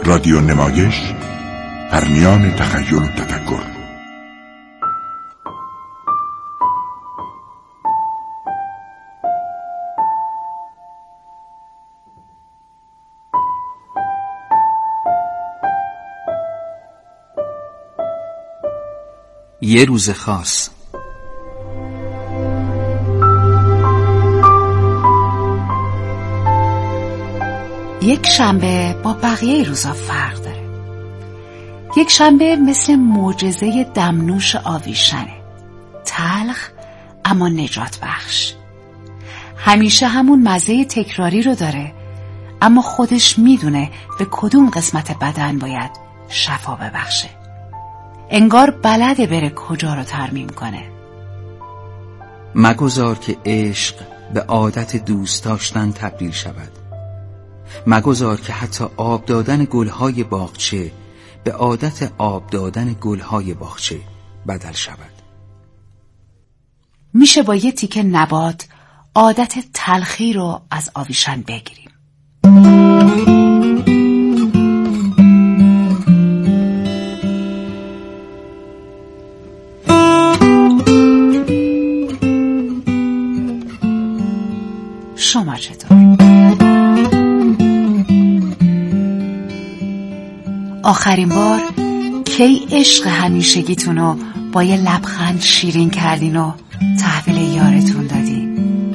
رادیو نمایش در میان تخیل و تفکر. یه روز خاص. یک شنبه با بقیه روزا فرق داره. یک شنبه مثل معجزه دمنوش آویشنه، تلخ اما نجات بخش. همیشه همون مزه تکراری رو داره، اما خودش میدونه به کدوم قسمت بدن باید شفا ببخشه. انگار بلده بره کجا رو ترمیم کنه. مگذار که عشق به عادت دوست داشتن تبدیل شود. مگذار که حتی آب دادن گلهای باغچه به عادت آب دادن گلهای باغچه بدل شود. میشه با یه تیکه نبات عادت تلخی رو از آویشن بگیریم. شما چطور؟ آخرین بار کی عشق همیشگیتون رو با یه لبخند شیرین کردین و تحویل یارتون دادین؟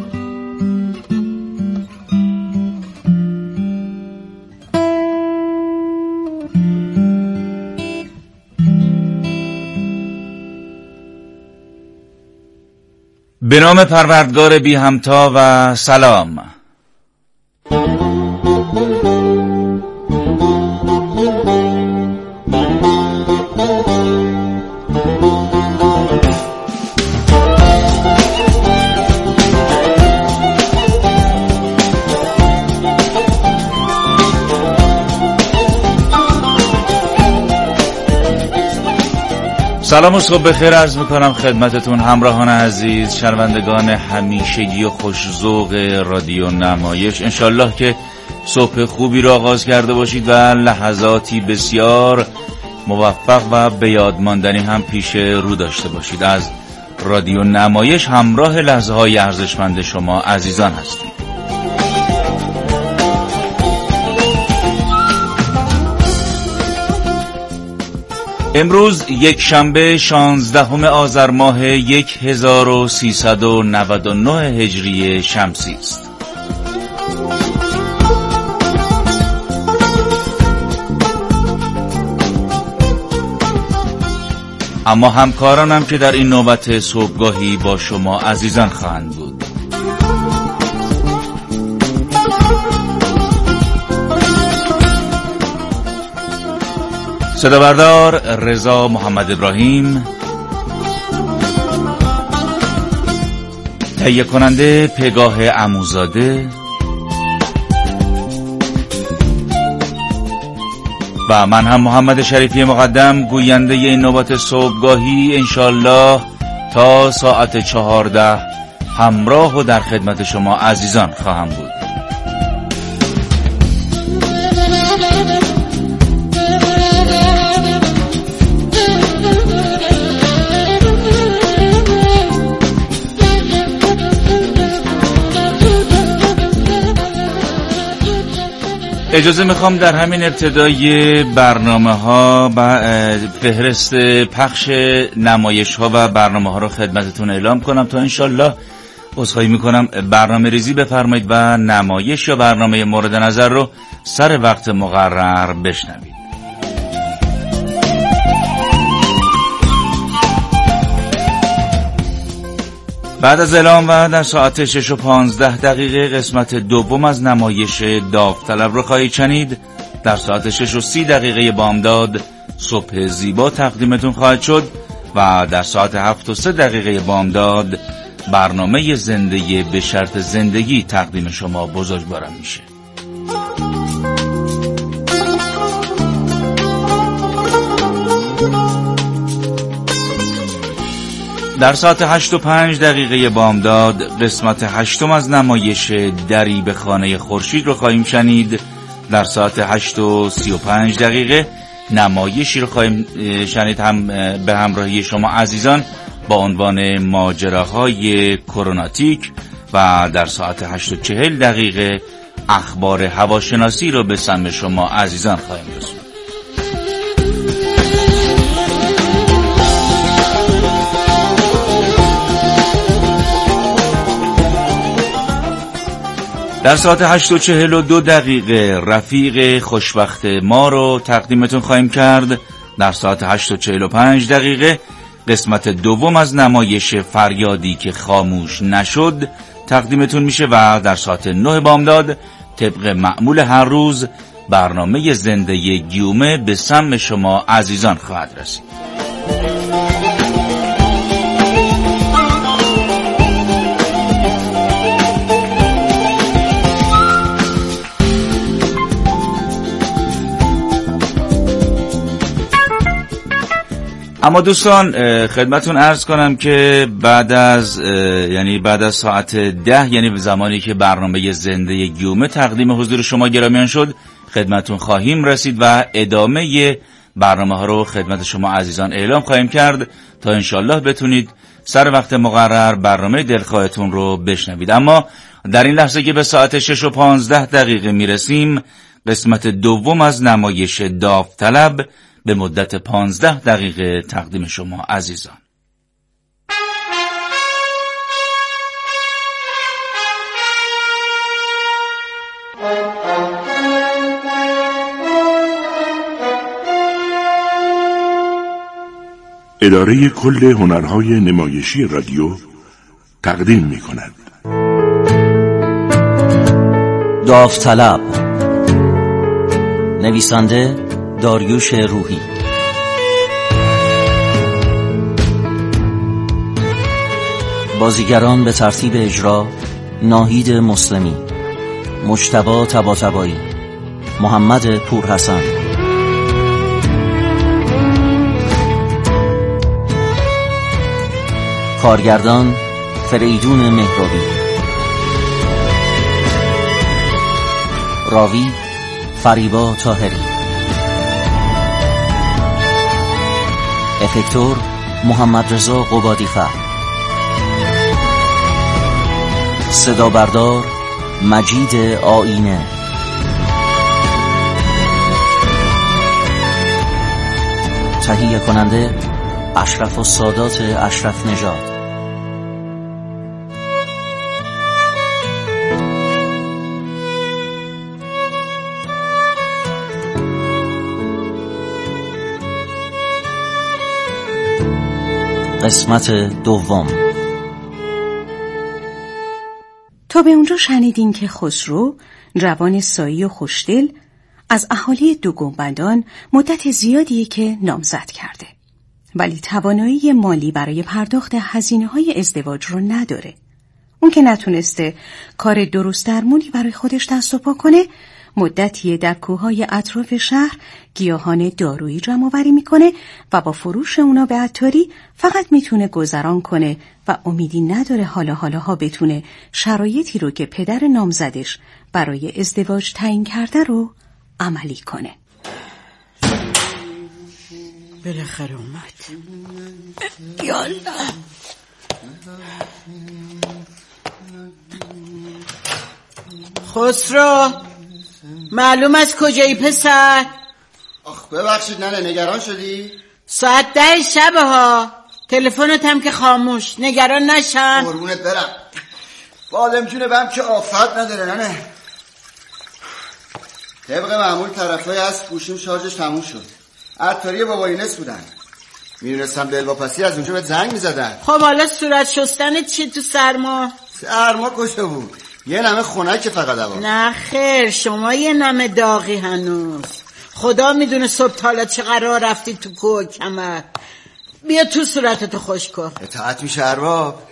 به نام پروردگار بی همتا و سلام. سلام و صبح بخیر عرض میکنم خدمتتون همراهان عزیز، شنوندگان همیشگی و خوش‌ذوق رادیو نمایش. انشالله که صبح خوبی رو آغاز کرده باشید و لحظاتی بسیار موفق و به یاد ماندنی هم پیش رو داشته باشید. از رادیو نمایش همراه لحظه‌های ارزشمند شما عزیزان هستیم. امروز یک شنبه 16 آذر ماه 1399 هجری شمسی است. اما همکارانم که در این نوبت صبحگاهی با شما عزیزان خواهند بود. صدابردار رضا محمد ابراهیم، تهیه کننده پگاه عموزاده و من هم محمد شریفی مقدم، گوینده این نوبت صبحگاهی انشالله تا ساعت 14 همراه و در خدمت شما عزیزان خواهم بود. اجازه میخوام در همین ابتدای برنامه ها و فهرست پخش نمایش ها و برنامه ها رو خدمتتون اعلام کنم تا انشالله عذرخواهی میکنم برنامه ریزی بفرمایید و نمایش یا برنامه مورد نظر رو سر وقت مقرر بشنوید. بعد از اعلام و در ساعت 6:15 قسمت دوم از نمایش داوطلب رو خواهید شنید. در ساعت 6:30 بامداد صبح زیبا تقدیمتون خواهد شد و در ساعت 7:03 بامداد برنامه زنده به شرط زندگی تقدیم شما بزرگواران میشه. در ساعت 8:05 بامداد قسمت 8 از نمایش دری به خانه خورشید رو خواهیم شنید. در ساعت 8:35 نمایشی رو خواهیم شنید هم به همراهی شما عزیزان با عنوان ماجراهای کروناتیک و در ساعت 8:40 اخبار هواشناسی رو به سمع شما عزیزان خواهیم رسوند. در ساعت 8:42 رفیق خوشبخت ما رو تقدیمتون خواهیم کرد. در ساعت 8:45 قسمت دوم از نمایش فریادی که خاموش نشد تقدیمتون میشه و در ساعت 9 بامداد طبق معمول هر روز برنامه زنده گیومه به سمع شما عزیزان خواهد رسید. اما دوستان خدمتون عرض کنم که بعد از ساعت 10 یعنی زمانی که برنامه زنده گیومه تقدیم حضور شما گرامیان شد خدمتون خواهیم رسید و ادامه برنامه ها رو خدمت شما عزیزان اعلام خواهیم کرد تا انشالله بتونید سر وقت مقرر برنامه دلخواهتون رو بشنوید. اما در این لحظه که به ساعت 6:15 میرسیم قسمت دوم از نمایش داوطلب به مدت 15 تقدیم شما عزیزان. اداره کل هنرهای نمایشی رادیو تقدیم می کند داوطلب. نویسنده داریوش روحی. بازیگران به ترتیب اجرا: ناهید مسلمی، مجتبی طباطبایی، محمد پورحسن. کارگردان فریدون مهرابی. راوی فریبا طاهری. افکتور محمد رضا قبادی‌فر. صدا بردار مجید آینه. تهیه کننده اشرف السادات اشرف نژاد. قسمت دوم. تا به اونجا شنیدین که خسرو جوان سایی و خوشدل از اهالی دو گنبدان مدت زیادیه که نامزد کرده، ولی توانایی مالی برای پرداخت هزینه‌های ازدواج رو نداره. اون که نتونسته کار درست درمونی برای خودش دست و پا کنه، مدتی در کوههای اطراف شهر گیاهان دارویی جمع آوری میکنه و با فروش اونا به عطاری فقط میتونه گذران کنه و امیدی نداره حالاها بتونه شرایطی رو که پدر نامزدش برای ازدواج تعیین کرده رو عملی کنه. بالاخره اومد. یالا خسرو، معلوم از کجایی پسر؟ آخ ببخشید ننه، نگران شدی؟ ساعت 10 شبه ها، تلفنت هم که خاموش، نگران نشم. قربونت برم. بادم جون بهم که آفت نداره ننه. طبق معمول طرفای از گوشیم شارژش تموم شد. عطاری باباینس بودن، میدونستم دلواپسی از اونجا به زنگ میزدن. خب حالا صورت شستنت چی تو سرما؟ سرما کجا بود؟ یه نمه خنک فقط هوا. نه خیر، شما یه نمه داغی هنوز. خدا میدونه صبح حالا چه قرار رفتی تو کوه کمر. بیا تو صورتتو خوش کن. اطاعت میشه ارباب.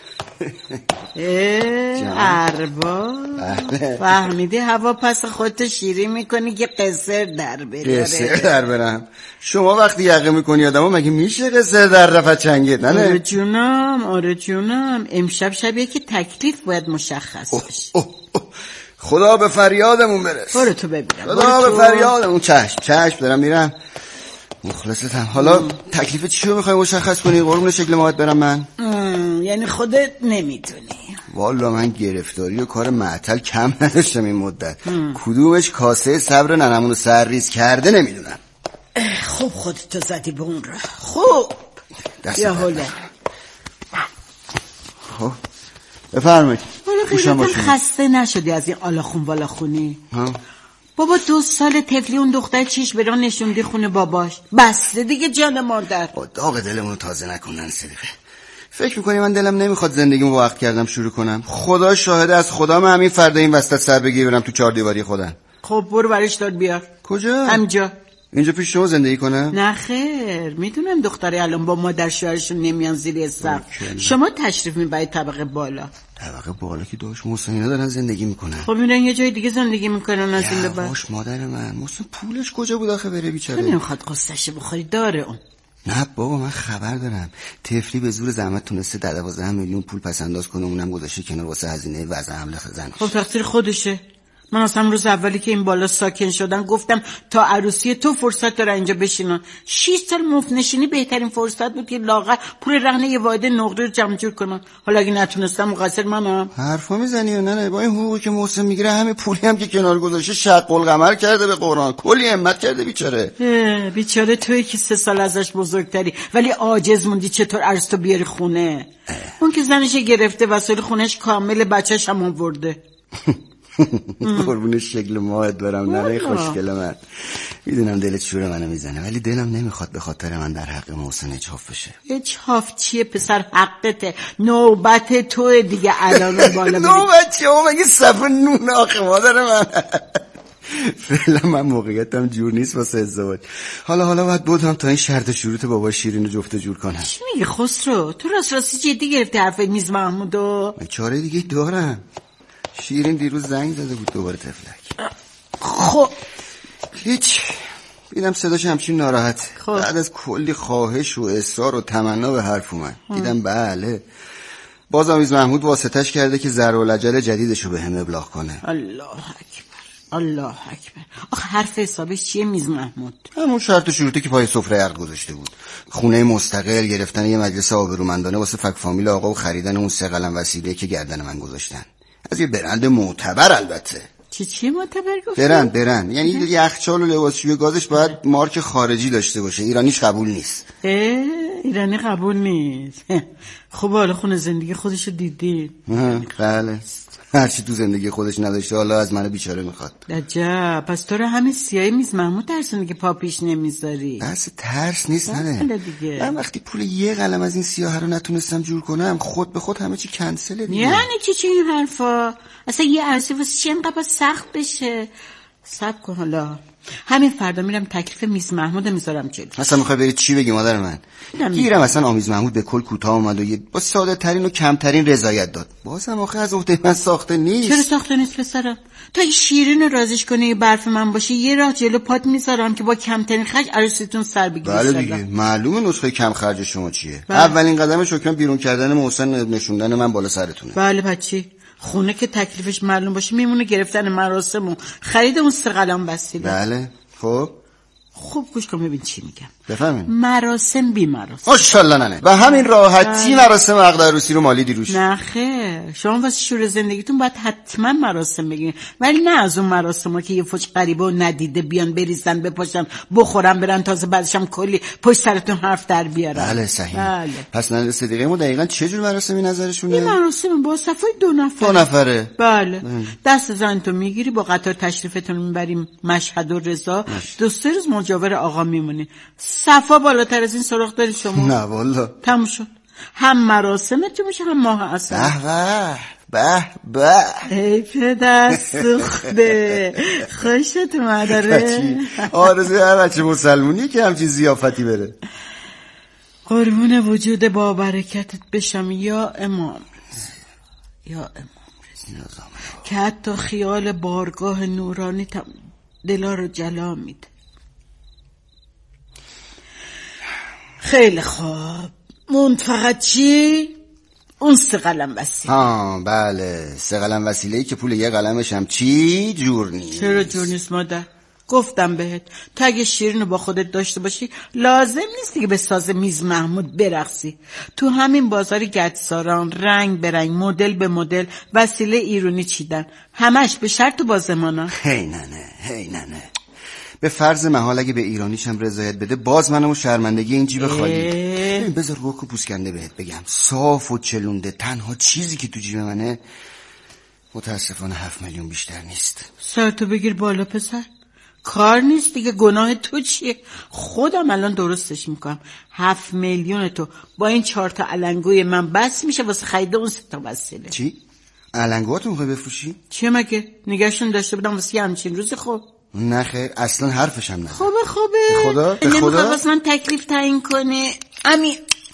ارباب فهمیدی هوا پس خودتو شیری میکنی که قصر در بره. قصر در برم؟ شما وقتی یقه میکنی آدمو مگه میشه قصر در رفت چنگت؟ نه آره جونم امشب شبیه که تکلیف باید مشخص بشه. خدا به فریادمون برس. برو تو ببینم. خدا به فریادمون. چشم دارم میرم. مخلصتم. حالا تکلیف چی رو میخوای مشخص کنی؟ قربون شکل ماهت برم من؟ یعنی خودت نمیدونی؟ والا من گرفتاری و کار معطل کم نداشتم این مدت. کدومش کاسه صبر ننمونو سرریز کرده نمیدونم. خوب خودتو زدی به اون راه. خوب یا حالا. خب بفرمایید. حالا خسته نشدی از این آلاخون والاخونی؟ بابا 2 سال طفلی اون دختر چیش برا نشوندی خونه باباش. بسته دیگه جان مادر. با داغ دلمونو تازه نکنن صدیقه. فکر میکنی من دلم نمیخواد زندگیمو با وقت کردم شروع کنم؟ خدا شاهده، از خدا من همین فردا این وسط سر بگیر برم تو 4 دیواری خودم. خب برو برش داد بیار. کجا؟ همینجا. اینجا پیش شما زندگی کنم؟ نه خیر، میدونم دختره الان با مادر شوهرشون نمیان زیر سقف. شما تشریف میبرید طبقه بالا. طبقه بالا که داش محسنینا دارن زندگی میکنن. خب میرن یه جای دیگه زندگی میکنن از این به بعد. باش مادر من، محسن پولش کجا بود آخه بره بیچاره؟ نمیخواد قصه‌شو بخوری، داره اون. نه بابا من خبر دارم. طفلی به زور زحمت تونسته 12 میلیون پول پس انداز کنه، اونم گذاشته کنار واسه هزینه وضع حمل زنش. خب تقصیر خودشه. من اصلا روز اولی که این بالا ساکن شدن گفتم تا عروسی تو فرصت داره اینجا بشینن. 6 سال مفت نشینی بهترین فرصت بود که لاغر پول رهن یه واحد نقره رو جمع جور کنن. حالا اگه نتونستم مقصر منم. حرفا میزنی یا نه؟ با این حقوقی که محسن میگیره همه پولی هم که کنار گذاشته شق القمر کرده به قرآن. کلی همت کرده بیچاره. بیچاره تویی که 3 سال ازش بزرگتری ولی عاجز موندی چطور ارسطو بیاری خونه. اون که زنش گرفته وسایل خونش کامل، بچه‌ش هم آورده. قربون شکل ماهت برم ننه خوشگل من. میدونم دلت شور منو میزنه ولی دلم نمیخواد به خاطر من در حق محسن اجحاف بشه. اجحاف چیه پسر؟ حقته. نوبت توه دیگه الان بالا. نوبت چیه؟ مگه صف نون آخه مادر من. فعلا من موقعیتم جور نیست واسه ازدواج. حالا باید بودم تا این شرط شروط بابا شیرین رو جفت جور کنم. چی میگی خسرو؟ تو راستی جدی گرفتی حرف میز محمودو؟ چاره دیگه دارم. شیرین دیروز زنگ زده بود دوباره تفلک. خب هیچ دیدم صداش همچین ناراحت. بعد از کلی خواهش و اصرار و تمنا به حرف اومد. دیدم بله بازم میز محمود واسطش کرده که ضرورالعجل جدیدشو به هم ابلاغ کنه. الله اکبر. آخه حرف حسابش چیه میز محمود؟ همون شرط و شروطی که پای سفره عقد گذاشته بود. خونه مستقل، گرفتن یه مجلس آبرومندانه واسه فک فامیل آقا و خریدن اون 3 قلم وسیله که گردن من گذاشتن. از یه برند معتبر البته. چی معتبر گفتی؟ برند یعنی یخچال و لباسشویی گازش باید مارک خارجی داشته باشه. ایرانیش قبول نیست. ایرانی قبول نیست. خب حالا خونه زندگی خودشو دیدی؟ بله هرچی تو زندگی خودش نداشته حالا از من بیچاره میخواد. عجب. پس تو رو همه سیاهی میز محمود ترسونه که پا پیش نمیذاری. بس ترس نیست نه. من وقتی پول 1 قلم از این سیاه رو نتونستم جور کنم خود به خود همه چی کنسله دیگه. یعنی چی این حرفا؟ اصلا یه عرصه واسه چی انقدر سخت بشه؟ صبر کن حالا همین فردا میرم تکلیف میز محمود میذارم جلو. اصلا میخوای بری چی بگی مادر من؟ گیرم اصلا آمیز محمود به کل کوتاه اومد و با ساده ترین و کمترین رضایت داد. بازم آخه از عهده من ساخته نیست. چرا ساخته نیست پسرم؟ تا این شیرین رو رازش کنه یه برف من باشه یه راه جلو پات میذارم که با کمترین خرج عروسیتون سر بگیره. بله دیگه معلومه نسخه کم خرج شما چیه. اولین قدم شکرم بیرون کردن محسن نشوندن من بالا سرتونه. بله بچی خونه که تکلیفش معلوم باشه میمونه گرفتن مراسم و خرید اون 3 قلم وسیله. بله خب گوش کن ببین چی میگم. بفهمین. مراسم بی مراسم. ماشاءالله ننه. و همین راحتی مراسم عقد عروسی رو مالیدی روش. نه خیر شما واسه شور زندگیتون باید حتما مراسم بگیرین ولی نه از اون مراسم‌ها که یه فوج غریبه و ندیده بیان بریزن بپاشن بخورن برن تازه بعدش هم کلی پشت سرتون حرف در بیارن. بله صحیح. بله. پس ننه صدیقه ما دقیقاً چه جور مراسمی نظرشونه؟ این مراسم با صفای 2 نفره. 2 نفره. بله. دست زنتو میگیری با قطار تشریفتون میبریم مشهد و رضا 2-3 روز مجاور آقا میمونی. صفا بالاتر از این سراغ داری شما؟ نه والا. تموم شد. هم مراسمتون میشه هم ماه اصلا. به ای پدر سوخته خوشت اومده. آرزوی هر بچه مسلمونیه که همچین ضیافتی بره. قربون وجود با برکتت بشم یا امام که حتی خیال بارگاه نورانی دلا رو جلا میده. خیلی خوب مون فقط چی؟ اون 3 قلم وسیله. بله 3 قلم وسیله‌ای که پول یه قلمش هم چی جور نیست. چرا جور نیست مادر؟ گفتم بهت تو اگه شیرینو با خودت داشته باشی لازم نیست دیگه به ساز میز محمود برقصی. تو همین بازار گچساران رنگ به رنگ مدل به مدل وسیله ایرانی چیدن، همش به شرط و بازمانا. هی نه به فرض محال اگه به ایرانیشم رضایت بده باز منمو شرمندگی این جیب خالی. بذار روکو پوسکنده بهت بگم، صاف و چلونده تنها چیزی که تو جیب منه متاسفانه 7 میلیون بیشتر نیست. سرتو بگیر بالا پسر، کار نیست دیگه، گناه تو چیه؟ خودم الان درستش میکنم. 7 میلیون تو با این 4 تا علنگوی من بس میشه واسه خرید اون 3 تا وسیله. چی؟ علنگوهاتو میخوای بفروشی؟ چیه مگه؟ نگهشون داشته بودم واسه یه همچین روزی. خب نه خیر، اصلا حرفش هم نه. خوبه به خدا واسه من تکلیف تعیین کنه. امین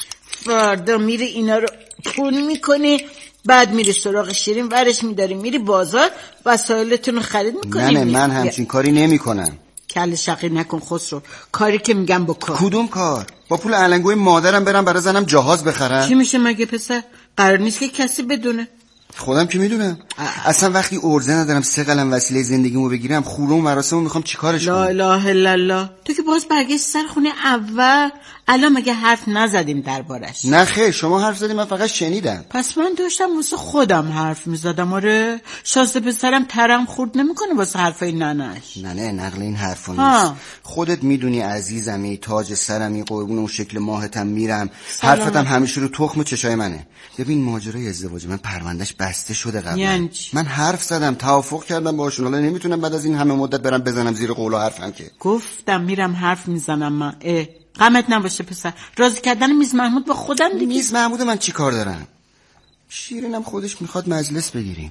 فردا میره اینا رو پول میکنه، بعد میری سراغ شیرین ورش میداری میری بازار وسایلتون رو خرید میکنی. نه من همچین کاری نمی کنم. کل شقی نکن خسرو، کاری که میگم بکن. کدوم کار؟ با پول علنگوی مادرم برم برای زنم جهاز بخرم؟ چی میشه مگه پسر؟ قرار نیست که کسی بدونه. خودم که میدونم. اصلا وقتی ارزه ندارم 3 قلم وسیله زندگیمو بگیرم خوره و مراسمو میخوام چیکارش کنم؟ لا اله الا الله. تو که باز برگشت سر خونه اول، الان مگه حرف نزدیم دربارش؟ نه خیر، شما حرف زدیم من فقط شنیدم. پس من داشتم واسه خودم حرف میزدم. آره شازده پسرم ترم خورد نمیکنه واسه حرفای ننش. نه نقل این حرفا نیست. خودت میدونی عزیزمی، تاج سرمی، قربون اون شکل ماهتم میرم. حرفتم همیشه رو تخم چشای منه. ببین ماجرای ازدواج من پروندهش بسته شده قبلا. یعنی من حرف زدم، توافق کردم باهاشون، حالا نمیتونم بعد از این همه مدت برم بزنم زیر قول و حرفم که. گفتم میرم حرف میزنم من. غمت نباشه پسر، راضی کردن میز محمود با خودم دیگه. میز محمود من چی کار دارم؟ شیرینم خودش میخواد مجلس بگیریم.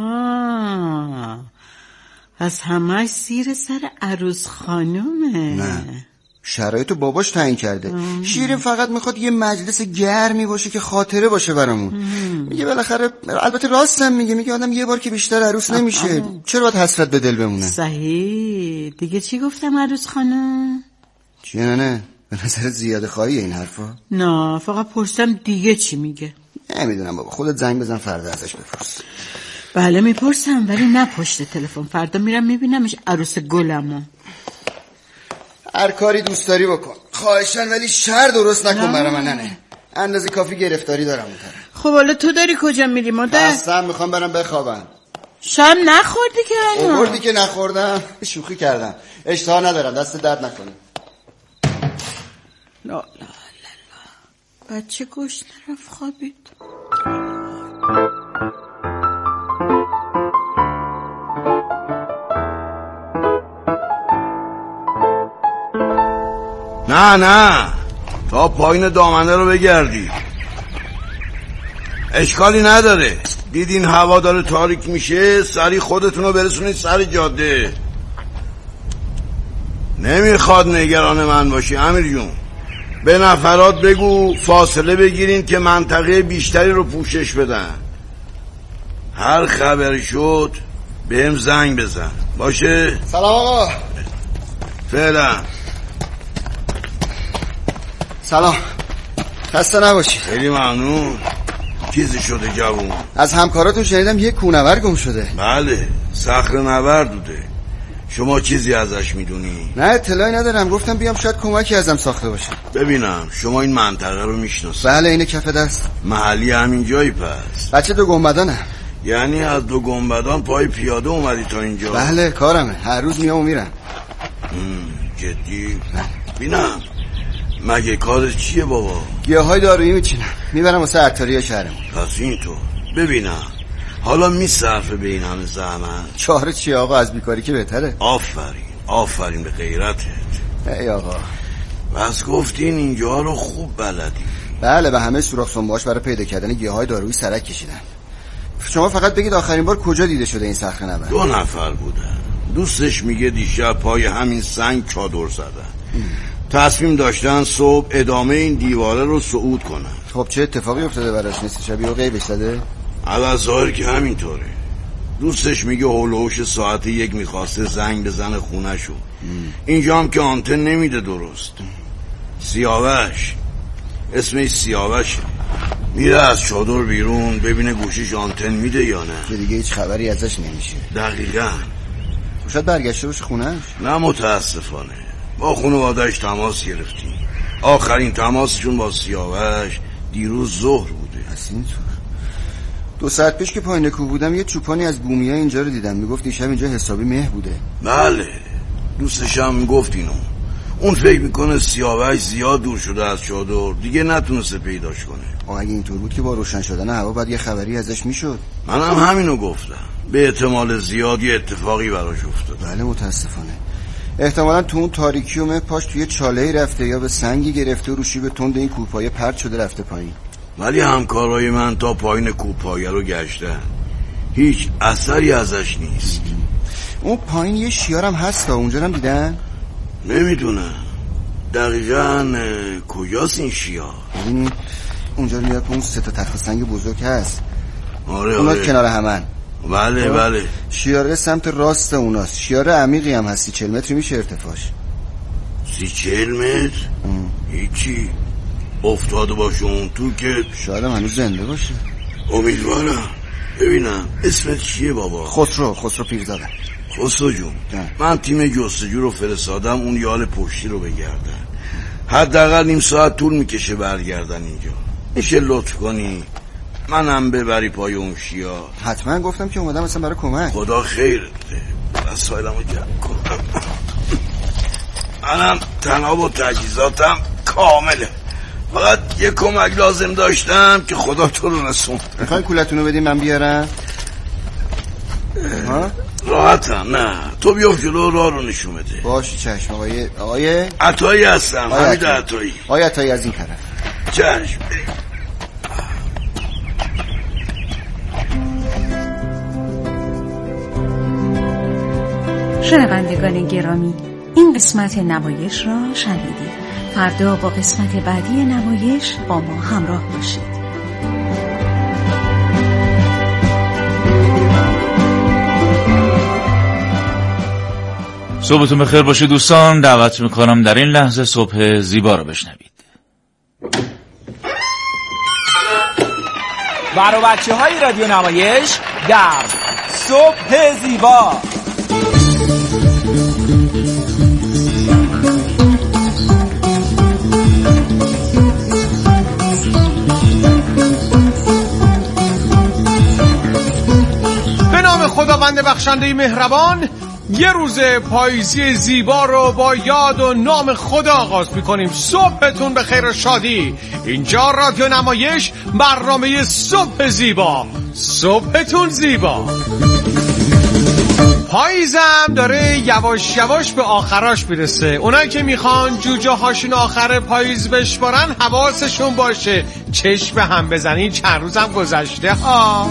از همه زیر سر عروس خانومه. نه شرایطو باباش تعیین کرده. شیرین فقط میخواد یه مجلس گرمی باشه که خاطره باشه برامون. میگه بالاخره، البته راستم میگه آدم یه بار که بیشتر عروس نمیشه، چرا باید حسرت به دل بمونه؟ صحیح. دیگه چی گفتم عروس خانم؟ چیه نه به نظر زیاده خواهیه این حرفا؟ نه فقط پرسم دیگه چی میگه. نمیدونم بابا، خودت زنگ بزن فردا ازش بپرس. بله میپرسم، ولی نه پشت تلفن. فردا میرم میبینمش عروس گلمو. هر کاری دوست داری بکن خواهشن، ولی شر درست نکن برا من. نه اندازه کافی گرفتاری دارم اون طرف. خب حالا تو داری کجا میری مادر؟ اصلا میخوام برم بخوابم. شام نخوردی که؟ آوردی که نخوردم، شوخی کردم. اشتها ندارم، دست درد نکنه. لا بچه گوش نرفت خوابید. نه تا پایین دامنه رو بگردی، اشکالی نداره. دیدین هوا داره تاریک میشه، سری خودتون رو برسونید سر جاده. نمیخواد نگران من باشی امیر جون. به نفرات بگو فاصله بگیرین که منطقه بیشتری رو پوشش بدن. هر خبری شد بهم زنگ بزن باشه؟ سلام آقا. فعلا سلام، خسته نباشی. خیلی ممنون. چیزی شده جوون؟ از همکاراتون شنیدم یه کوهنورد گم شده. بله صخره‌نورد بوده. شما چیزی ازش میدونی؟ نه اطلاعی ندارم، گفتم بیام شاید کمکی ازم ساخته باشه. ببینم شما این منطقه رو میشناسی؟ بله اینه کف دست. محلی همین جایی پس؟ بچه 2 گنبدانم. یعنی از 2 گنبدان پای پیاده اومدی تا اینجا؟ بله کارمه، هر روز میام و میرم. جدی؟ بینم مگه کارت چیه بابا؟ گیاهای دارویی میچینم، میبرم واسه عطاری شهرمون. پس اینطور. ببینم حالا میصرفه به این همه زحمت؟ چاره چی آقا، از بیکاری که بهتره. آفرین به غیرتت. ای آقا بس گفتین اینجا رو خوب بلدی. بله به همه سوراخ سنباش برای پیدا کردن گیاهای دارویی سرک کشیدم. شما فقط بگید آخرین بار کجا دیده شده این صخره‌نورد؟ 2 نفر بودن. دوستش میگه دیشب پای همین سنگ چادر زدن. تصمیم داشتن صبح ادامه این دیواره رو صعود کنن. خب چه اتفاقی افتاده براش؟ نیست شبیه و غیبش زده؟ علا ظاهر که همینطوره. دوستش میگه هولوش ساعت 1 میخواسته زنگ بزنه خونه شو. اینجا هم که آنتن نمیده درست. سیاوش، اسمش سیاوشه. میره از چادر بیرون ببینه گوشیش آنتن میده یا نه، که دیگه هیچ خبری ازش نمیشه. دقیقاً. شاید برگشته باشه خونهش. نه متاسفانه با خانواده‌اش تماس گرفتیم. آخرین تماسشون با سیاوش دیروز ظهر بوده. پس اینطور 2 ساعت پیش که پایین کوه بودم یه چوپانی از بومیا اینجا رو دیدم. میگفت این شب اینجا حسابی مه بوده. بله دوستش هم میگفت اینو. اون فکر میکنه سیاوش زیاد دور شده از چادر، دیگه نتونسته پیداش کنه. اگه اینطور بود که با روشن شدن هوا باید یه خبری ازش میشد. منم همینو گفتم. به احتمال زیاد یه اتفاقی براش افتاد. بله متاسفانه. احتمالاً تو اون تاریکی و پاش توی چاله‌ای رفته یا به سنگی گرفته و رو شیب تند این کوهپایه پرت شده رفته پایین. ولی همکارای من تا پایین کوهپایه رو گشتن، هیچ اثری ازش نیست. اون پایین یه شیارم هست تا اونجا هم دیدن؟ نمیدونم دقیقاً کجاست این شیار. ببینید اونجا رو میاد اون 3 تا تخت سنگ بزرگ هست. آره اونا کنار همن. بله بله. شیاره سمت راست اوناست. شیاره عمیقی هم هست. 40 متری میشه ارتفاعش. 40 متر؟ هیچی افتاده باشه اون تو که شاید هنوز زنده باشه. امیدوارم. ببینم اسمت چیه بابا؟ خسرو پیرزاده. خسرو جون من تیم جستجو رو فرستادم اون یال پشتی رو بگردن. حداقل نیم ساعت طول میکشه برگردن اینجا. میشه لطف کنی منم ببری پای اون شیا؟ حتما گفتم که اومدم مثلا برای کمک. خدا خیر بده. وسایلمو جمع کنم. منم تناب و تجهیزاتم کامله. فقط یه کمک لازم داشتم که خدا تو رو رسون. میخوای کولتونو بدیم من بیارم؟ ها؟ راحتم. نه تو بیافت جلو راه رو نشون بده. باشه چشم. آقای عطایی هستم. حمید عطایی. آقای عطایی از این طرف. چشم. شنوندگان گرامی این قسمت نمایش را شنیدید. فردا با قسمت بعدی نمایش با ما همراه باشید. صبحتون بخیر باشه دوستان. دعوت میکنم در این لحظه صبح زیبا رو بشنوید. برای بچه های رادیو نمایش در صبح زیبا. به نام خداوند بخشنده مهربان، یه روز پاییزی زیبا رو با یاد و نام خدا آغاز میکنیم. صبحتون به خیر و شادی. اینجا رادیو نمایش، برنامه صبح زیبا. صبحتون زیبا. پاییزم داره یواش یواش به آخراش میرسه. اونایی که میخوان جوجه هاشون آخر پاییز بشمارن حواسشون باشه چشم هم بزنین، چند روزم گذشته ها.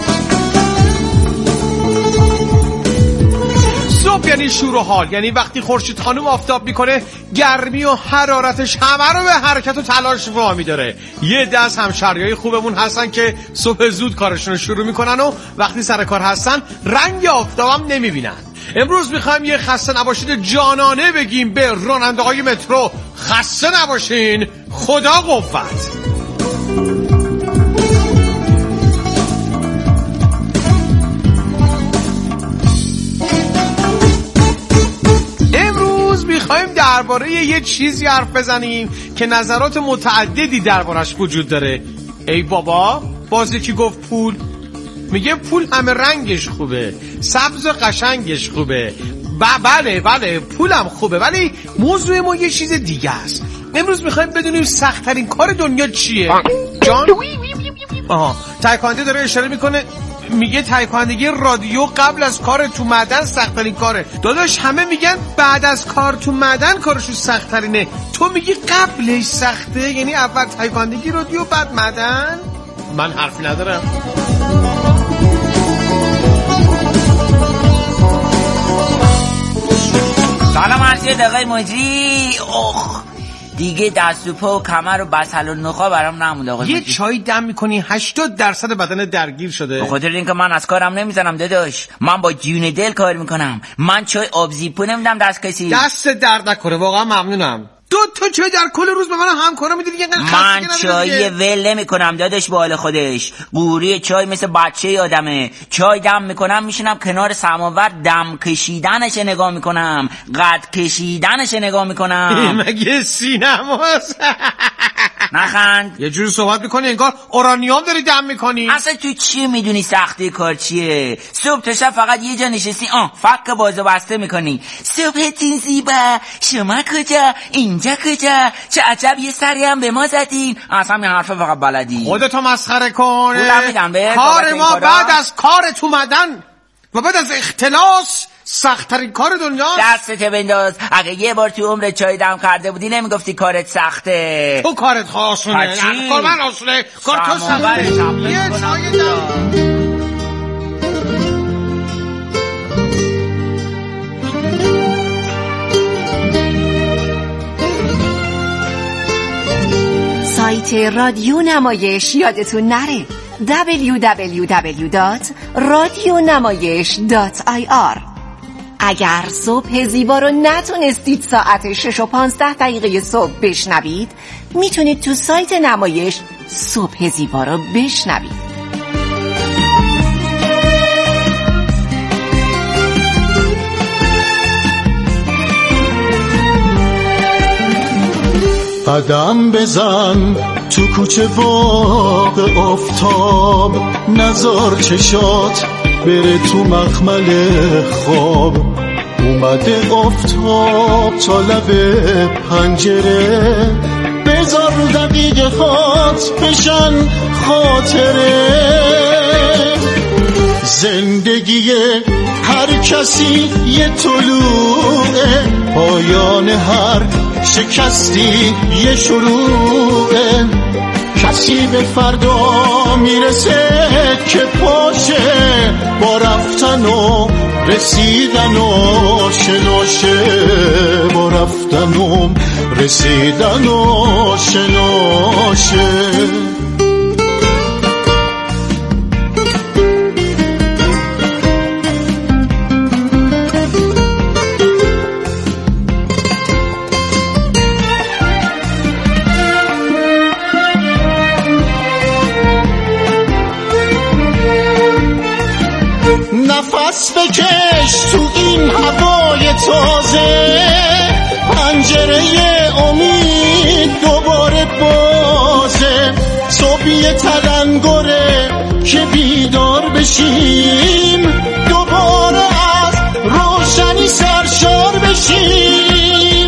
صبح یعنی شور و حال، یعنی وقتی خورشید خانم آفتاب میکنه گرمی و حرارتش همه رو به حرکت و تلاش وامی داره. یه دست همشریای خوبمون هستن که صبح زود کارشون رو شروع میکنن و وقتی سر کار هستن رنگ آفتابم نمیبینن. امروز میخوایم یه خسته نباشید جانانه بگیم به راننده‌های مترو. خسته نباشین، خدا قوت. میخوایم درباره یه چیزی حرف بزنیم که نظرات متعددی دربارش وجود داره. ای بابا باز یکی گفت پول. میگه پول همه رنگش خوبه، سبز و قشنگش خوبه. بله پولم خوبه، ولی موضوع ما یه چیز دیگه است. امروز میخوایم بدونیم سخت‌ترین کار دنیا چیه. جان؟ تایکوانده داره اشاره میکنه، میگه تایکواندگی رادیو قبل از کار تو معدن سخت‌ترین کاره. داداش همه میگن بعد از کار تو معدن کارشو سخت‌ترینه، تو میگی قبلش سخته؟ یعنی اول تایکواندگی رادیو بعد معدن؟ من حرفی ندارم. سلام عرض آقای مجری. دیگه دست و پا و کمر و بسل و نخا برام نمونده آقای یه چای دم میکنی 80% بدن درگیر شده. به خاطر اینکه من از کارم نمیزنم داداش، من با جون دل کار میکنم. من چای آبزیپو نمیدم دست کسی. دست درد نکنه، واقعا ممنونم. 2 تا چای در کل روز به من همکارا میدید که من چای ول نمیکنم داداش به حال خودش. قوری چای مثل بچه یادمه. چای دم میکنم میشینم کنار سماور دم کشیدنش نگاه میکنم، قد کشیدنش نگاه میکنم. مگه سینماست؟ نخند. یه جوری صحبت میکنی انگار اورانیوم داری دم میکنی. اصلا تو چی میدونی سختی کار چیه؟ صبح تا شب فقط یه جا نشستی فک بازو بسته میکنی. صبحتون زیبا، شما کجا، اینجا کجا، چه عجب یه سری هم به ما زدین. اصلا این حرفا فقط بلدی. خودتو مسخره کن. کار ما بعد از کارت اومدن و بعد از اختلاس سخت‌ترین کار دنیا. دستت بنداز. اگه یه بار تو عمر چای دم کرده بودی نمیگفتی کارت سخته. تو کارت آسونه. کار من آسونه. کار تو سخته. یه چای دم. سایت رادیو نمایش یادتون نره. www.radionamayesh.ir. اگر صبح زیبا رو نتونستید ساعت 6:15 صبح بشنوید، میتونید تو سایت نمایش صبح زیبا رو بشنوید. قدم بزن تو کوچه باغ آفتاب، نزار چشات بره تو مخمل خواب. اومده آفتاب تا لب پنجره، بذار دقیقه هات بشن خاطره. زندگی هر کسی یه طلوعه، پایان هر شکستی یه شروعه. کسی به فردا میرسه که پاشه، با رفتن و رسیدن و شناشه. با رفتن و رسیدن و شناشه. نفس بکش تو این هوای تازه، پنجره امید دوباره بازه. صبح تلنگره که بیدار بشیم، دوباره از روشنی سرشار بشیم.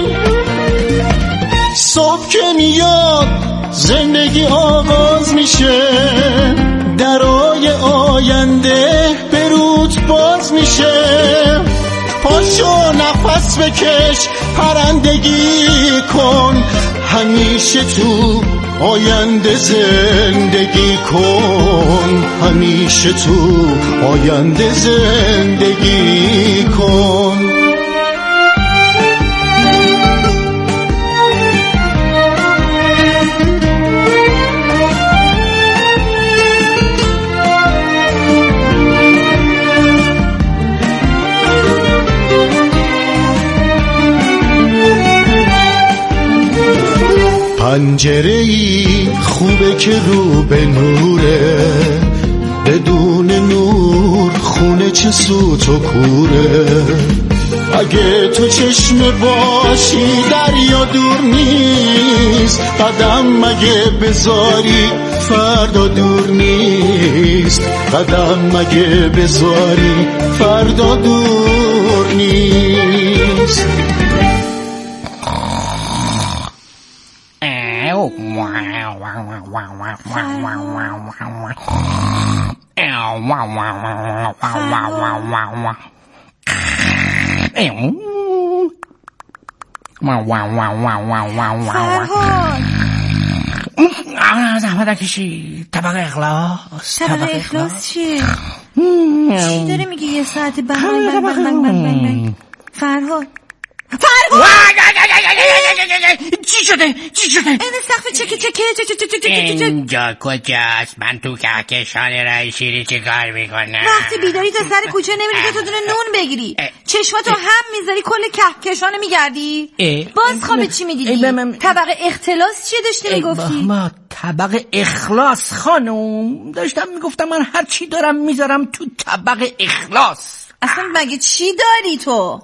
صبح که میاد زندگی آغاز میشه، درای آینده به رود باز میشه. پاشو نفس بکش پرندگی کن، همیشه تو آینده زندگی کن. همیشه تو آینده زندگی کن. پنجره‌ای خوبه که رو به نوره، بدون نور خونه چه سوت و کوره. اگه تو چشم باشی دریا دور نیست، قدم مگه بذاری فردا دور نیست. قدم مگه بذاری فردا دور نیست. زحمت نکشی. طبق اخلاص. طبق اخلاص چیه؟ چی داره میگه یه ساعت بنگ بنگ بنگ بنگ بنگ بنگ؟ فرهاد چی شده؟ این سقف چکه اینجا کجاست؟ من تو کهکشان رای شیری چه کار میکنم؟ وقتی بیداری تا سر کوچه نمیری که تو دونه نون بگیری، چشماتو هم میذاری کل کهکشان میگردی. باز خواب چی میدیدی؟ طبق اختلاس چیه داشتی میگفتی؟ ما طبق اخلاص خانم داشتم میگفتم من هر چی دارم میذارم تو طبق اخلاص. اصلا مگه چی داری تو؟